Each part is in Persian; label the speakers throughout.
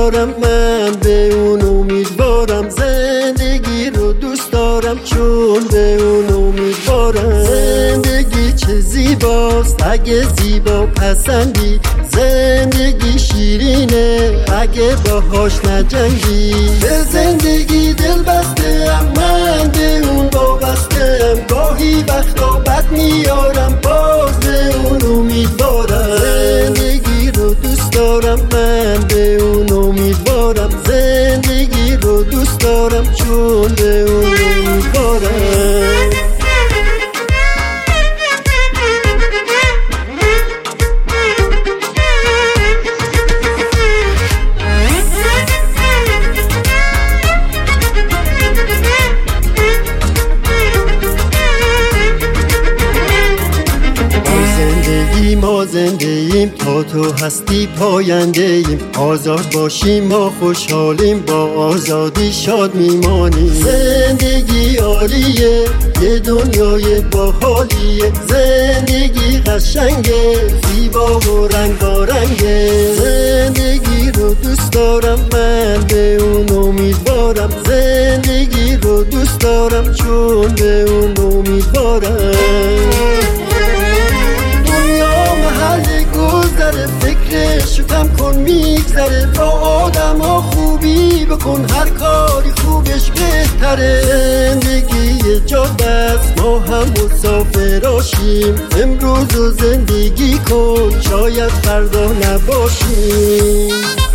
Speaker 1: دارم، من به اون امیدوارم. زندگی رو دوست دارم چون به اون امیدوارم. زندگی چه زیباست اگه زیبا پسندی، زندگی شیرینه اگه باهاش نجنگی. به زندگی دل بستم، من به اون وابستم. گاهی وقتا بد میارم، باز به اون امیدوارم. زندگی رو دوست دارم، من به اون امیدوارم. زندگی رو دوست دارم چون به اون امیدوارم. ما زنده ایم تا تو هستی پاینده ایم. آزاد باشیم ما خوشحالیم، با آزادی شاد میمانیم. زندگی عالیه، یه دنیای باحالیه. زندگی قشنگه، زیبا و رنگارنگه. زندگی رو دوست دارم، من به اون امیدوارم. زندگی رو دوست دارم چون به اون امیدوارم. فکرشو کم کن میگذره، با آدم ها خوبی بکن، هر کاری خوبش بهتره. زندگی جاده است، ما هم مسافراشیم. امروز رو زندگی کن، شاید فردا نباشیم.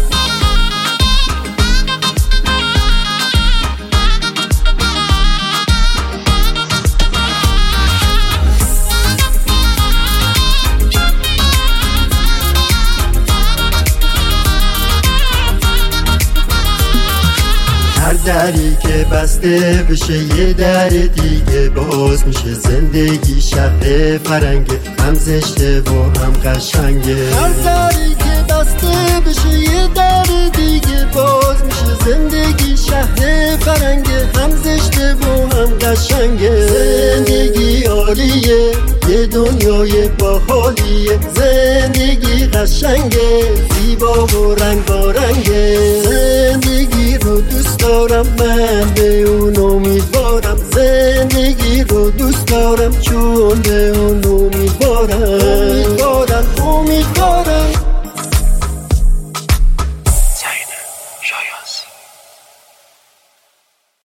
Speaker 1: هر دری که بسته بشه یه در دیگه باز میشه. زندگی شهر فرنگه، هم زشته و هم قشنگه. هر دری که بسته بشه یه در دیگه باز میشه. زندگی شهر فرنگه، هم زشته و هم قشنگه. زندگی عالیه، یه دنیای باحالیه. زندگی قشنگه، زیبا و رنگارنگه. زندگی رو دوست دارم، من به اون امیدوارم. زندگی رو دوست دارم چون به اون امیدوارم. امیدوارم.
Speaker 2: زین شایانسی.